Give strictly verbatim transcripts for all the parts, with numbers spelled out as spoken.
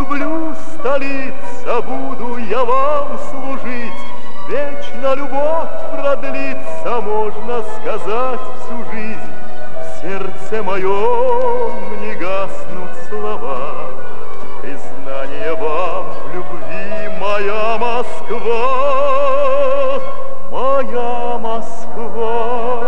люблю, столица, буду я вам служить. Вечно любовь продлится, можно сказать, всю жизнь. В сердце моем не гаснут слова признание вам в любви, моя Москва, моя Москва.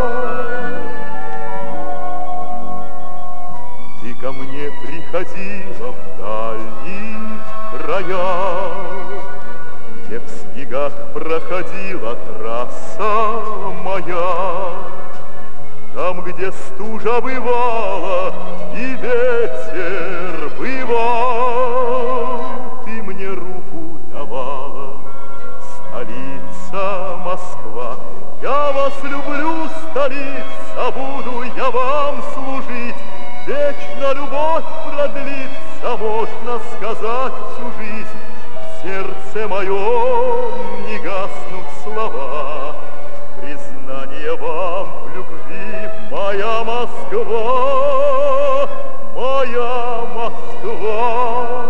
Ты ко мне приходила в дальние края, где в снегах проходила трасса моя, там, где стужа бывала и ветер бывал, ты мне руку давала, столица Москва. Я вас люблю, столица, буду я вам служить. Вечно любовь продлится, можно сказать, всю жизнь. В сердце моем не гаснут слова признание вам в любви, моя Москва, моя Москва.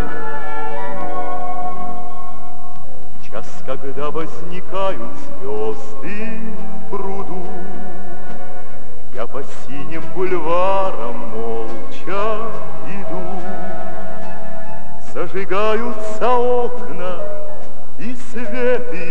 Час, когда возникают звезды в пруду, я по синим бульварам молча иду. Зажигаются окна, и свет